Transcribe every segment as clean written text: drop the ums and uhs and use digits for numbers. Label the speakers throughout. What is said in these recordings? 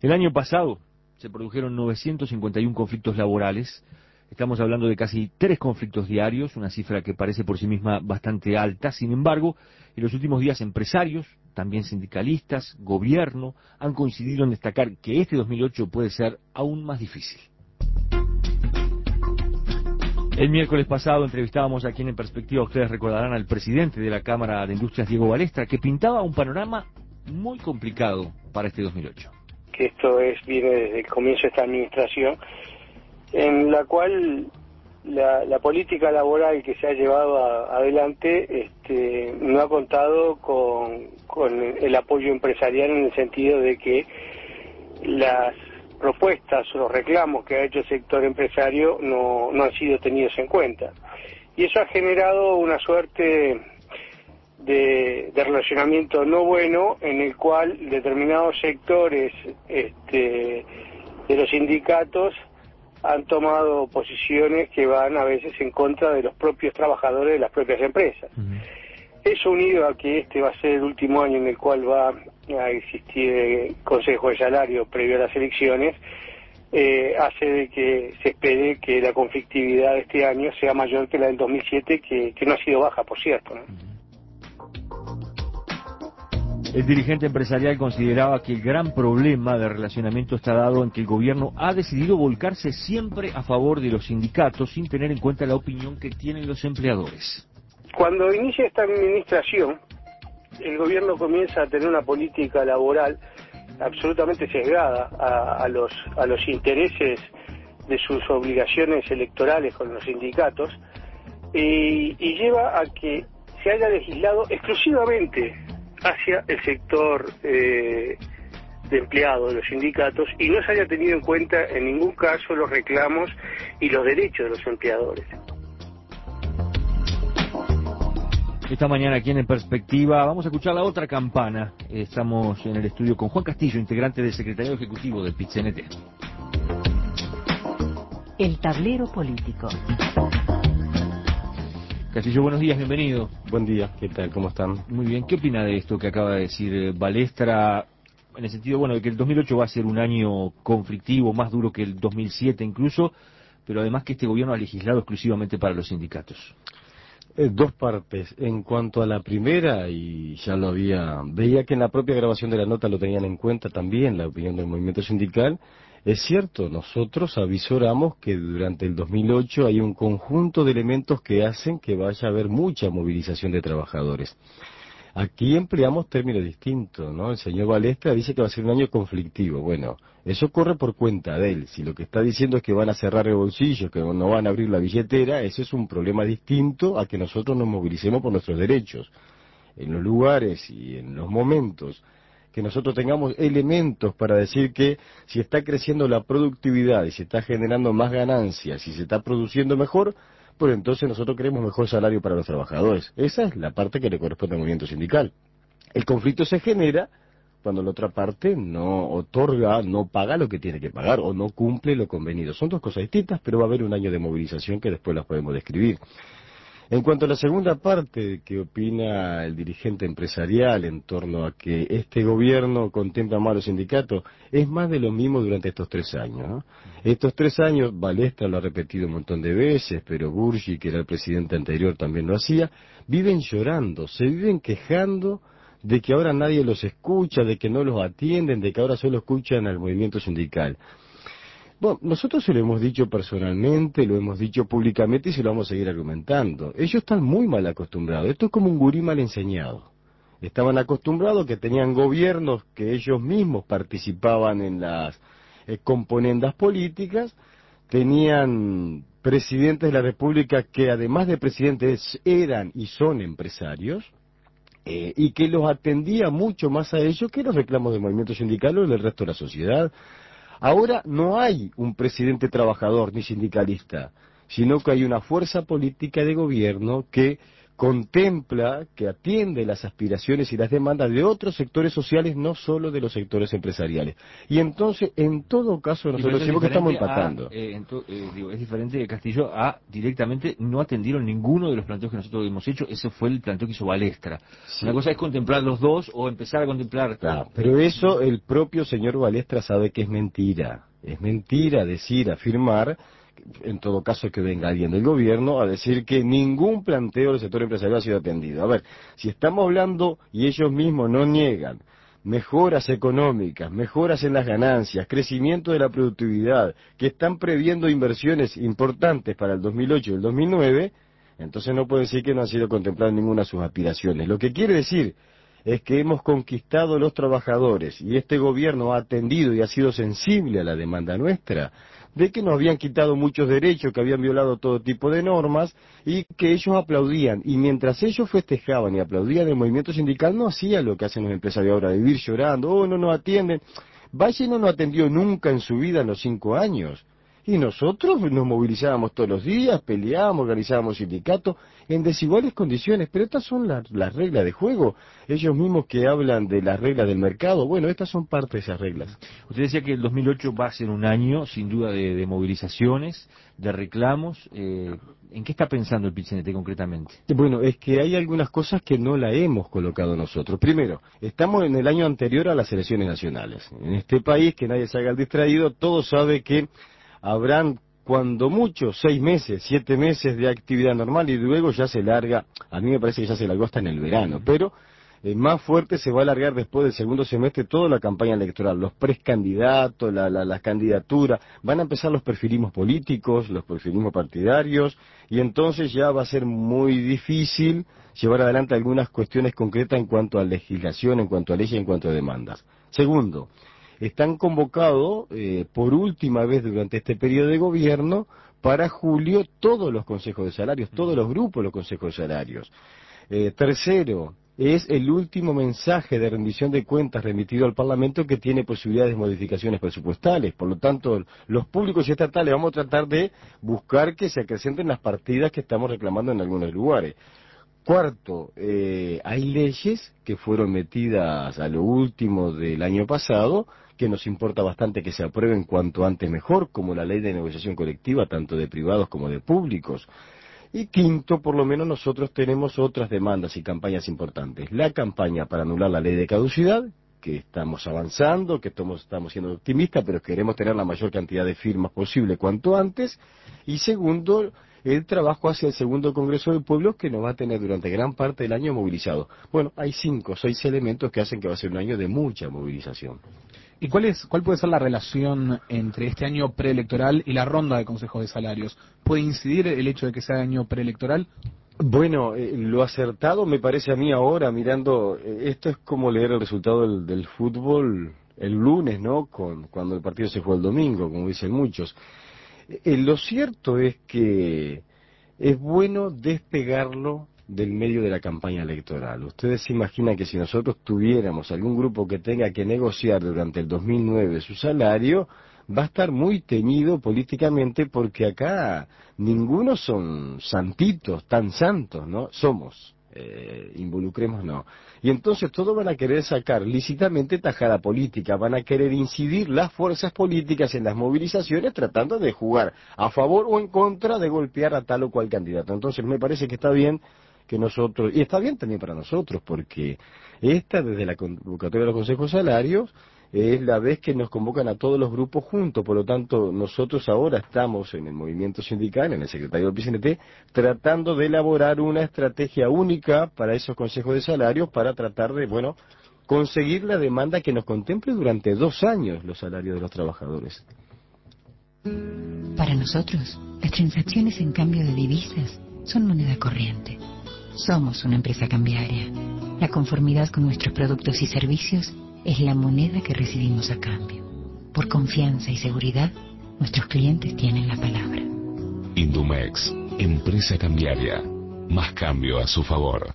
Speaker 1: El año pasado se produjeron 951 conflictos laborales. Estamos hablando de casi 3 conflictos diarios, una cifra que parece por sí misma bastante alta. Sin embargo, en los últimos días empresarios, también sindicalistas, gobierno, han coincidido en destacar que este 2008 puede ser aún más difícil. El miércoles pasado entrevistábamos aquí en Perspectiva, ustedes recordarán, al presidente de la Cámara de Industrias, Diego Balestra, que pintaba un panorama muy complicado para este 2008.
Speaker 2: Que esto viene desde el comienzo de esta administración, en la cual la política laboral que se ha llevado adelante no ha contado con el apoyo empresarial, en el sentido de que las propuestas o los reclamos que ha hecho el sector empresario no han sido tenidos en cuenta. Y eso ha generado una suerte de relacionamiento no bueno, en el cual determinados sectores de los sindicatos han tomado posiciones que van a veces en contra de los propios trabajadores de las propias empresas. Eso, unido a que este va a ser el último año en el cual va a existir consejo de salario previo a las elecciones, hace de que se espere que la conflictividad de este año sea mayor que la del 2007, que no ha sido baja, por cierto, ¿no?
Speaker 1: El dirigente empresarial consideraba que el gran problema de relacionamiento está dado en que el gobierno ha decidido volcarse siempre a favor de los sindicatos sin tener en cuenta la opinión que tienen los empleadores.
Speaker 2: Cuando inicia esta administración, el gobierno comienza a tener una política laboral absolutamente sesgada a los intereses de sus obligaciones electorales con los sindicatos, y lleva a que se haya legislado exclusivamente hacia el sector de empleados de los sindicatos, y no se haya tenido en cuenta en ningún caso los reclamos y los derechos de los empleadores.
Speaker 1: Esta mañana aquí en Perspectiva vamos a escuchar la otra campana. Estamos en el estudio con Juan Castillo, integrante del secretariado ejecutivo del PIT-CNT.
Speaker 3: El tablero político.
Speaker 1: Castillo, buenos días, bienvenido.
Speaker 4: Buen día, ¿qué tal? ¿Cómo están?
Speaker 1: Muy bien, ¿qué opina de esto que acaba de decir Balestra, en el sentido, bueno, de que el 2008 va a ser un año conflictivo, más duro que el 2007 incluso, pero además que este gobierno ha legislado exclusivamente para los sindicatos?
Speaker 4: Dos partes. En cuanto a la primera, y ya lo veía que en la propia grabación de la nota lo tenían en cuenta también, la opinión del movimiento sindical. Es cierto, nosotros avisoramos que durante el 2008 hay un conjunto de elementos que hacen que vaya a haber mucha movilización de trabajadores. Aquí empleamos términos distintos, ¿no? El señor Balestra dice que va a ser un año conflictivo. Bueno, eso corre por cuenta de él. Si lo que está diciendo es que van a cerrar el bolsillo, que no van a abrir la billetera, ese es un problema distinto a que nosotros nos movilicemos por nuestros derechos. En los lugares y en los momentos que nosotros tengamos elementos para decir que si está creciendo la productividad y se está generando más ganancias y se está produciendo mejor, pues entonces nosotros queremos mejor salario para los trabajadores. Esa es la parte que le corresponde al movimiento sindical. El conflicto se genera cuando la otra parte no otorga, no paga lo que tiene que pagar o no cumple lo convenido. Son dos cosas distintas, pero va a haber un año de movilización que después las podemos describir. En cuanto a la segunda parte, que opina el dirigente empresarial en torno a que este gobierno contempla más a los sindicatos, es más de lo mismo durante estos 3 años, ¿no? Estos 3 años, Balestra lo ha repetido un montón de veces, pero Burgi, que era el presidente anterior, también lo hacía, viven llorando, se viven quejando de que ahora nadie los escucha, de que no los atienden, de que ahora solo escuchan al movimiento sindical. Bueno, nosotros se lo hemos dicho personalmente, lo hemos dicho públicamente y se lo vamos a seguir argumentando. Ellos están muy mal acostumbrados. Esto es como un gurí mal enseñado. Estaban acostumbrados que tenían gobiernos que ellos mismos participaban en las componendas políticas, tenían presidentes de la República que además de presidentes eran y son empresarios, y que los atendía mucho más a ellos que los reclamos del movimiento sindical o del resto de la sociedad. Ahora no hay un presidente trabajador ni sindicalista, sino que hay una fuerza política de gobierno que contempla, que atiende las aspiraciones y las demandas de otros sectores sociales, no solo de los sectores empresariales. Y entonces, en todo caso, nosotros decimos que estamos empatando.
Speaker 1: Es diferente de Castillo a directamente no atendieron ninguno de los planteos que nosotros hemos hecho. Ese fue el planteo que hizo Balestra. Sí. Una cosa es contemplar los dos o empezar a contemplar...
Speaker 4: Claro, pero eso el propio señor Balestra sabe que es mentira. Es mentira decir, afirmar, en todo caso que venga alguien del gobierno a decir que ningún planteo del sector empresarial ha sido atendido. A ver, si estamos hablando, y ellos mismos no niegan, mejoras económicas, mejoras en las ganancias, crecimiento de la productividad, que están previendo inversiones importantes para el 2008 y el 2009, entonces no puede decir que no han sido contempladas ninguna de sus aspiraciones. Lo que quiere decir es que hemos conquistado los trabajadores y este gobierno ha atendido y ha sido sensible a la demanda nuestra de que nos habían quitado muchos derechos, que habían violado todo tipo de normas y que ellos aplaudían. Y mientras ellos festejaban y aplaudían el movimiento sindical, no hacían lo que hacen los empresarios ahora, vivir llorando, oh, no nos atienden. Valle no nos atendió nunca en su vida en los 5 años. Y nosotros nos movilizábamos todos los días, peleábamos, organizábamos sindicatos en desiguales condiciones, pero estas son las reglas de juego. Ellos mismos que hablan de las reglas del mercado, bueno, estas son parte de esas reglas.
Speaker 1: Usted decía que el 2008 va a ser un año, sin duda, de movilizaciones, de reclamos. ¿En qué está pensando el PIT-CNT concretamente?
Speaker 4: Bueno, es que hay algunas cosas que no la hemos colocado nosotros. Primero, estamos en el año anterior a las elecciones nacionales. En este país, que nadie se haga el distraído, todo sabe que habrán, cuando mucho, 6 meses, 7 meses de actividad normal y luego ya se larga, a mí me parece que ya se largó hasta en el verano, pero más fuerte se va a alargar después del segundo semestre toda la campaña electoral, los precandidatos, las candidaturas, van a empezar los perfilismos políticos, los perfilismos partidarios, y entonces ya va a ser muy difícil llevar adelante algunas cuestiones concretas en cuanto a legislación, en cuanto a leyes, en cuanto a demandas. Segundo, están convocados por última vez durante este periodo de gobierno para julio todos los consejos de salarios, todos los grupos de los consejos de salarios. Tercero, es el último mensaje de rendición de cuentas remitido al Parlamento que tiene posibilidades de modificaciones presupuestales. Por lo tanto, los públicos y estatales vamos a tratar de buscar que se acrecenten las partidas que estamos reclamando en algunos lugares. Cuarto, hay leyes que fueron metidas a lo último del año pasado que nos importa bastante que se aprueben cuanto antes mejor, como la ley de negociación colectiva, tanto de privados como de públicos. Y quinto, por lo menos nosotros tenemos otras demandas y campañas importantes. La campaña para anular la ley de caducidad, que estamos avanzando, que estamos siendo optimistas, pero queremos tener la mayor cantidad de firmas posible cuanto antes. Y segundo, el trabajo hacia el segundo Congreso del Pueblo, que nos va a tener durante gran parte del año movilizado. Bueno, hay 5 o 6 elementos que hacen que va a ser un año de mucha movilización.
Speaker 5: ¿Y cuál puede ser la relación entre este año preelectoral y la ronda de consejos de salarios? ¿Puede incidir el hecho de que sea año preelectoral?
Speaker 4: Bueno, lo acertado me parece a mí ahora, mirando, esto es como leer el resultado del fútbol el lunes, ¿no? Cuando el partido se juega el domingo, como dicen muchos. Lo cierto es que es bueno despegarlo del medio de la campaña electoral. Ustedes se imaginan que si nosotros tuviéramos algún grupo que tenga que negociar durante el 2009 su salario, va a estar muy teñido políticamente porque acá ninguno son santitos, tan santos, ¿no? Somos, involucrémonos. Y entonces todos van a querer sacar lícitamente tajada política, van a querer incidir las fuerzas políticas en las movilizaciones tratando de jugar a favor o en contra de golpear a tal o cual candidato. Entonces me parece que está bien que nosotros, y está bien también para nosotros, porque esta desde la convocatoria de los consejos salarios es la vez que nos convocan a todos los grupos juntos, por lo tanto nosotros ahora estamos en el movimiento sindical, en el secretario del PIT-CNT, tratando de elaborar una estrategia única para esos consejos de salarios para tratar de, bueno, conseguir la demanda que nos contemple durante 2 años los salarios de los trabajadores.
Speaker 3: Para nosotros, las transacciones en cambio de divisas son moneda corriente. Somos una empresa cambiaria. La conformidad con nuestros productos y servicios es la moneda que recibimos a cambio. Por confianza y seguridad, nuestros clientes tienen la palabra.
Speaker 6: Indumex, empresa cambiaria. Más cambio a su favor.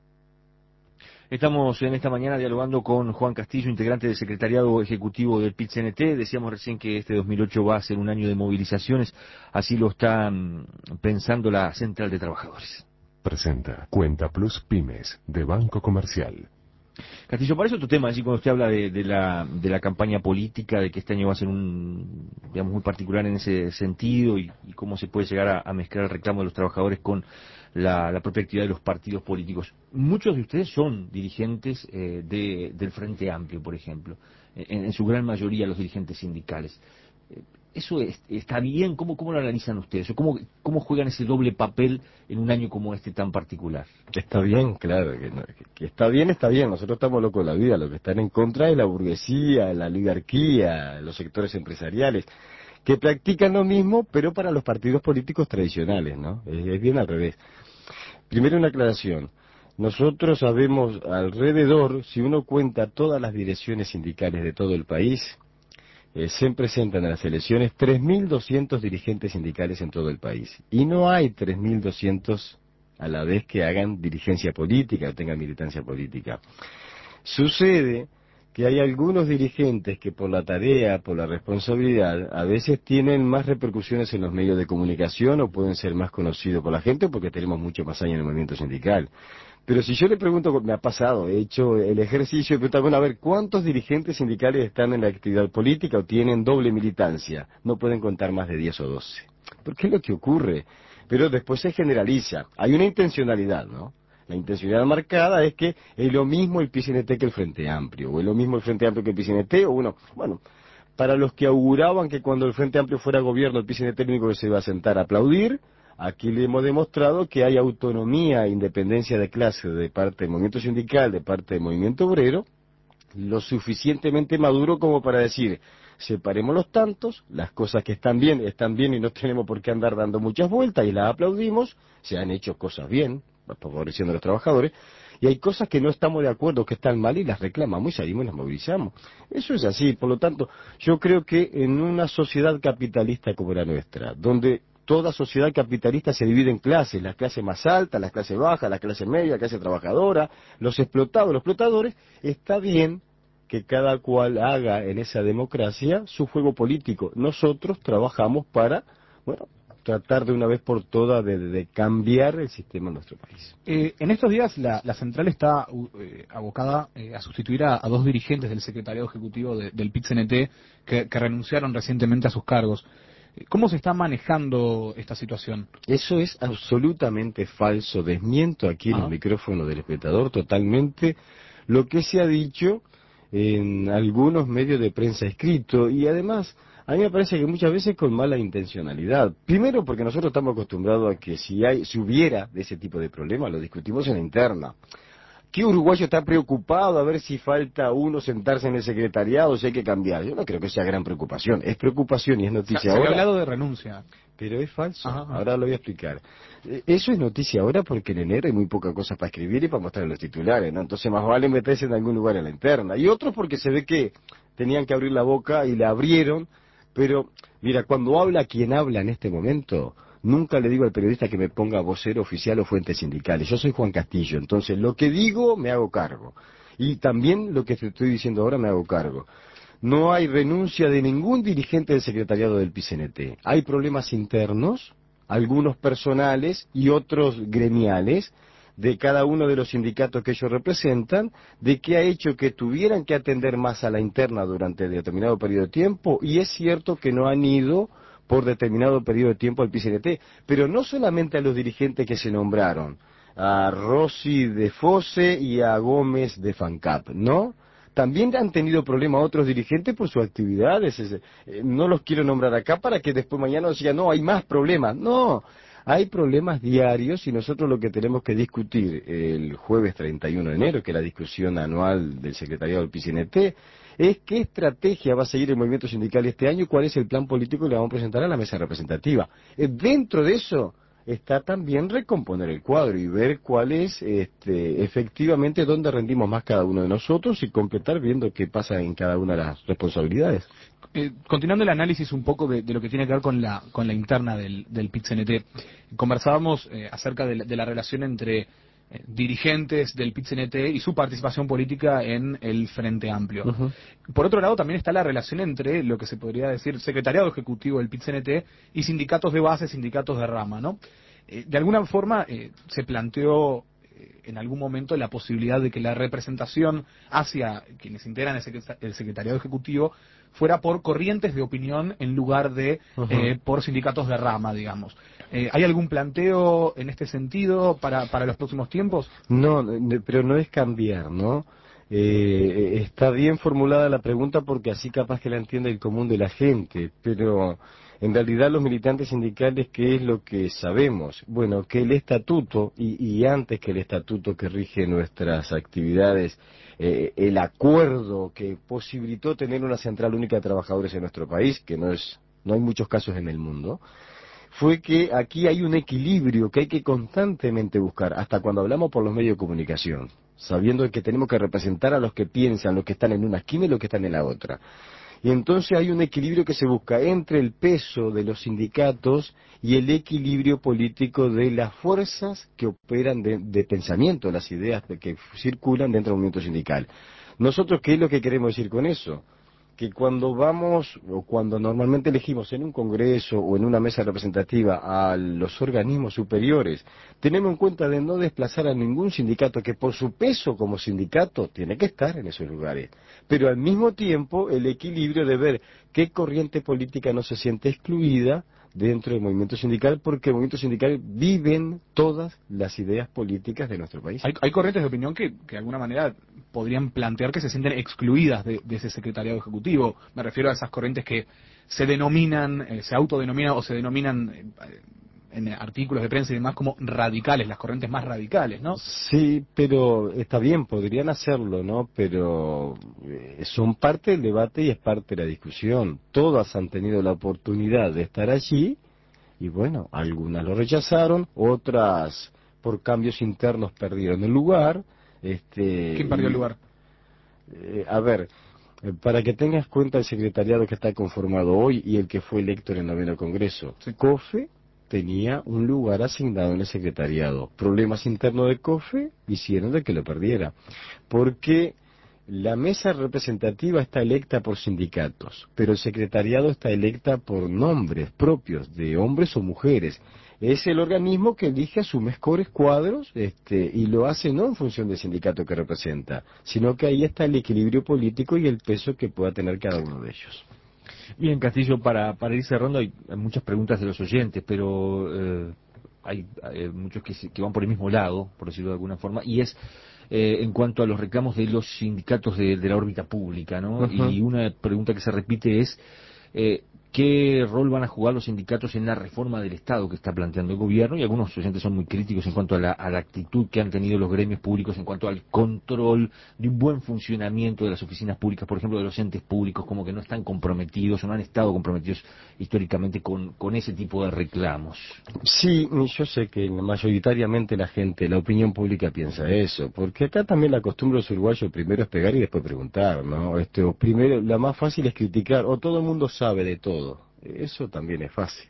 Speaker 1: Estamos en esta mañana dialogando con Juan Castillo, integrante del secretariado ejecutivo del PIT-CNT. Decíamos recién que este 2008 va a ser un año de movilizaciones. Así lo está pensando la Central de Trabajadores.
Speaker 6: presenta Cuenta Plus Pymes de Banco Comercial.
Speaker 1: Castillo, para eso tu tema, así cuando usted habla de la campaña política, de que este año va a ser digamos, muy particular en ese sentido y cómo se puede llegar a mezclar el reclamo de los trabajadores con la propia actividad de los partidos políticos. Muchos de ustedes son dirigentes del Frente Amplio, por ejemplo, en su gran mayoría los dirigentes sindicales. ¿Eso está bien? ¿Cómo lo analizan ustedes? ¿O cómo juegan ese doble papel en un año como este tan particular?
Speaker 4: Está bien, claro, que está bien, está bien. Nosotros estamos locos de la vida. Lo que están en contra es la burguesía, la oligarquía, los sectores empresariales, que practican lo mismo, pero para los partidos políticos tradicionales, ¿no? Es bien al revés. Primero una aclaración. Nosotros sabemos alrededor, si uno cuenta todas las direcciones sindicales de todo el país, se presentan a las elecciones 3.200 dirigentes sindicales en todo el país. Y no hay 3.200 a la vez que hagan dirigencia política o tengan militancia política. Sucede que hay algunos dirigentes que por la tarea, por la responsabilidad, a veces tienen más repercusiones en los medios de comunicación o pueden ser más conocidos por la gente porque tenemos mucho más años en el movimiento sindical. Pero si yo le pregunto, me ha pasado, he hecho el ejercicio de preguntar, bueno, a ver, ¿cuántos dirigentes sindicales están en la actividad política o tienen doble militancia? No pueden contar más de 10 o 12. ¿Por qué es lo que ocurre? Pero después se generaliza. Hay una intencionalidad, ¿no? La intencionalidad marcada es que es lo mismo el PCNT que el Frente Amplio, o es lo mismo el Frente Amplio que el PCNT, o bueno, para los que auguraban que cuando el Frente Amplio fuera gobierno el PCNT único que se iba a sentar a aplaudir, aquí le hemos demostrado que hay autonomía e independencia de clase de parte del movimiento sindical, de parte del movimiento obrero, lo suficientemente maduro como para decir, separemos los tantos, las cosas que están bien y no tenemos por qué andar dando muchas vueltas y las aplaudimos, se han hecho cosas bien, favoreciendo a los trabajadores, y hay cosas que no estamos de acuerdo, que están mal y las reclamamos y salimos y las movilizamos. Eso es así, por lo tanto, yo creo que en una sociedad capitalista como la nuestra, donde toda sociedad capitalista se divide en clases, las clases más altas, las clases bajas, la clase media, la clase trabajadora, los explotados, los explotadores, está bien que cada cual haga en esa democracia su juego político. Nosotros trabajamos para, bueno, tratar de una vez por todas de cambiar el sistema en nuestro país.
Speaker 5: En estos días la central está abocada a sustituir a dos dirigentes del secretariado ejecutivo del PIT-CNT que renunciaron recientemente a sus cargos. ¿Cómo se está manejando esta situación?
Speaker 4: Eso es absolutamente falso. Desmiento aquí en el micrófono del espectador totalmente lo que se ha dicho en algunos medios de prensa escrito y además a mí me parece que muchas veces con mala intencionalidad. Primero porque nosotros estamos acostumbrados a que si hubiera de ese tipo de problemas lo discutimos en la interna. ¿Qué uruguayo está preocupado a ver si falta uno sentarse en el secretariado, si hay que cambiar? Yo no creo que sea gran preocupación. Es preocupación y es noticia ahora.
Speaker 5: Se ha hablado de renuncia.
Speaker 4: Pero es falso. Ahora lo voy a explicar. Eso es noticia ahora porque en enero hay muy poca cosa para escribir y para mostrar en los titulares, ¿no? Entonces más vale meterse en algún lugar en la interna. Y otros porque se ve que tenían que abrir la boca y la abrieron. Pero, mira, cuando habla quien habla en este momento, nunca le digo al periodista que me ponga vocero oficial o fuentes sindicales. Yo soy Juan Castillo, entonces lo que digo me hago cargo. Y también lo que te estoy diciendo ahora me hago cargo. No hay renuncia de ningún dirigente del secretariado del PCNT. Hay problemas internos, algunos personales y otros gremiales, de cada uno de los sindicatos que ellos representan, de que ha hecho que tuvieran que atender más a la interna durante determinado periodo de tiempo, y es cierto que no han ido por determinado periodo de tiempo al PCNT, pero no solamente a los dirigentes que se nombraron, a Rossi de Fosse y a Gómez de FANCAP, ¿no? También han tenido problemas otros dirigentes por sus actividades, no los quiero nombrar acá para que después mañana nos digan, no, hay más problemas, no. Hay problemas diarios y nosotros lo que tenemos que discutir el jueves 31 de enero, que es la discusión anual del secretariado del PCNT, es qué estrategia va a seguir el movimiento sindical este año y cuál es el plan político que le vamos a presentar a la mesa representativa. Dentro de eso está también recomponer el cuadro y ver cuál es efectivamente dónde rendimos más cada uno de nosotros y completar viendo qué pasa en cada una de las responsabilidades.
Speaker 5: Continuando el análisis un poco de lo que tiene que ver con la interna del PIT-CNT, conversábamos acerca de la relación entre dirigentes del PIT-CNT y su participación política en el Frente Amplio. Por otro lado, también está la relación entre lo que se podría decir secretariado ejecutivo del PIT-CNT y sindicatos de base, sindicatos de rama, ¿no? De alguna forma se planteó en algún momento la posibilidad de que la representación hacia quienes integran el secretariado ejecutivo fuera por corrientes de opinión en lugar de por sindicatos de rama, digamos. ¿Hay algún planteo en este sentido para los próximos tiempos?
Speaker 4: No, pero no es cambiar, ¿no? Está bien formulada la pregunta porque así capaz que la entiende el común de la gente, pero en realidad los militantes sindicales, ¿qué es lo que sabemos? Bueno, que el estatuto, y antes que el estatuto que rige nuestras actividades, el acuerdo que posibilitó tener una central única de trabajadores en nuestro país, que no hay muchos casos en el mundo, fue que aquí hay un equilibrio que hay que constantemente buscar, hasta cuando hablamos por los medios de comunicación, sabiendo que tenemos que representar a los que piensan, los que están en una esquina y los que están en la otra. Y entonces hay un equilibrio que se busca entre el peso de los sindicatos y el equilibrio político de las fuerzas que operan de pensamiento, las ideas que circulan dentro del movimiento sindical. Nosotros, ¿qué es lo que queremos decir con eso? Que cuando vamos, o cuando normalmente elegimos en un congreso o en una mesa representativa a los organismos superiores, tenemos en cuenta de no desplazar a ningún sindicato que por su peso como sindicato tiene que estar en esos lugares. Pero al mismo tiempo el equilibrio de ver qué corriente política no se siente excluida dentro del movimiento sindical, porque el movimiento sindical viven todas las ideas políticas de nuestro país.
Speaker 5: Hay corrientes de opinión que de alguna manera podrían plantear que se sienten excluidas de ese secretariado ejecutivo. Me refiero a esas corrientes que se denominan, se autodenominan o se denominan en artículos de prensa y demás como radicales, las corrientes más radicales, ¿no?
Speaker 4: Sí, pero está bien, podrían hacerlo, ¿no? Pero son parte del debate y es parte de la discusión. Todas han tenido la oportunidad de estar allí y bueno, algunas lo rechazaron, otras por cambios internos perdieron el lugar.
Speaker 5: ¿Quién perdió el lugar?
Speaker 4: A ver, para que tengas cuenta el secretariado que está conformado hoy y el que fue electo en el 9º Congreso,
Speaker 5: Sí.
Speaker 4: COFE tenía un lugar asignado en el secretariado. Problemas internos de COFE hicieron de que lo perdiera, porque la mesa representativa está electa por sindicatos, pero el secretariado está electa por nombres propios de hombres o mujeres. Es el organismo que elige a sus mejores cuadros y lo hace no en función del sindicato que representa, sino que ahí está el equilibrio político y el peso que pueda tener cada uno de ellos.
Speaker 1: Bien, Castillo, para ir cerrando, hay muchas preguntas de los oyentes, pero hay muchos que van por el mismo lado, por decirlo de alguna forma, y es en cuanto a los reclamos de los sindicatos de la órbita pública, ¿no? Y una pregunta que se repite es ¿qué rol van a jugar los sindicatos en la reforma del Estado que está planteando el gobierno? Y algunos oyentes son muy críticos en cuanto a la actitud que han tenido los gremios públicos en cuanto al control de un buen funcionamiento de las oficinas públicas, por ejemplo, de los entes públicos, como que no están comprometidos o no han estado comprometidos históricamente con ese tipo de reclamos.
Speaker 4: Sí, yo sé que mayoritariamente la opinión pública piensa eso, porque acá también la costumbre de los uruguayos primero es pegar y después preguntar, ¿no? O primero, la más fácil es criticar, o todo el mundo sabe de todo. Eso también es fácil.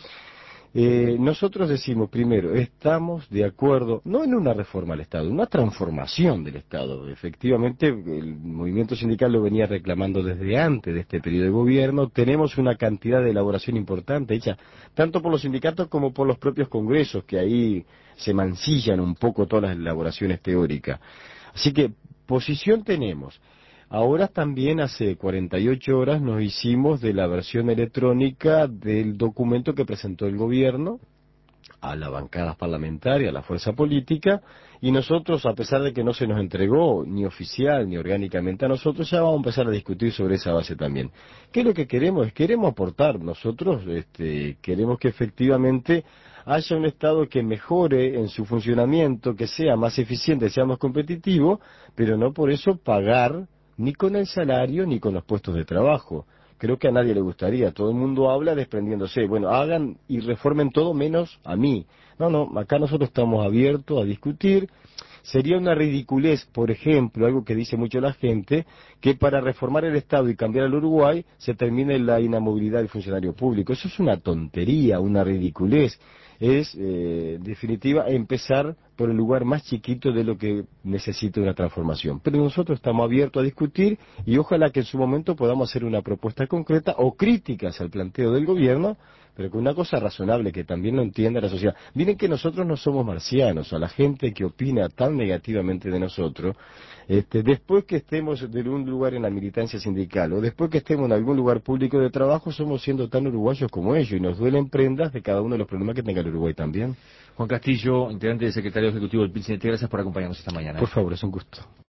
Speaker 4: Nosotros decimos, primero, estamos de acuerdo, no en una reforma al Estado, en una transformación del Estado. Efectivamente, el movimiento sindical lo venía reclamando desde antes de este periodo de gobierno. Tenemos una cantidad de elaboración importante hecha tanto por los sindicatos como por los propios congresos, que ahí se mancillan un poco todas las elaboraciones teóricas. Así que, posición tenemos. Ahora también hace 48 horas nos hicimos de la versión electrónica del documento que presentó el gobierno a las bancadas parlamentarias, a la fuerza política, y nosotros, a pesar de que no se nos entregó ni oficial ni orgánicamente a nosotros, ya vamos a empezar a discutir sobre esa base también. ¿Qué es lo que queremos? Queremos aportar. Nosotros queremos que efectivamente haya un Estado que mejore en su funcionamiento, que sea más eficiente, sea más competitivo, pero no por eso pagar ni con el salario ni con los puestos de trabajo. Creo que a nadie le gustaría. Todo el mundo habla desprendiéndose. Bueno, hagan y reformen todo menos a mí. No, acá nosotros estamos abiertos a discutir. Sería una ridiculez, por ejemplo, algo que dice mucho la gente, que para reformar el Estado y cambiar al Uruguay se termine la inamovilidad del funcionario público. Eso es una tontería, una ridiculez. es, en definitiva, empezar por el lugar más chiquito de lo que necesita una transformación. Pero nosotros estamos abiertos a discutir y ojalá que en su momento podamos hacer una propuesta concreta o críticas al planteo del gobierno, pero con una cosa razonable que también lo entienda la sociedad. Miren que nosotros no somos marcianos, a la gente que opina tan negativamente de nosotros, después que estemos en un lugar en la militancia sindical o después que estemos en algún lugar público de trabajo, somos siendo tan uruguayos como ellos y nos duelen prendas de cada uno de los problemas que tenga el Uruguay también.
Speaker 1: Juan Castillo, integrante del secretario ejecutivo del PIT-CNT, gracias por acompañarnos esta mañana.
Speaker 4: Por favor, es un gusto.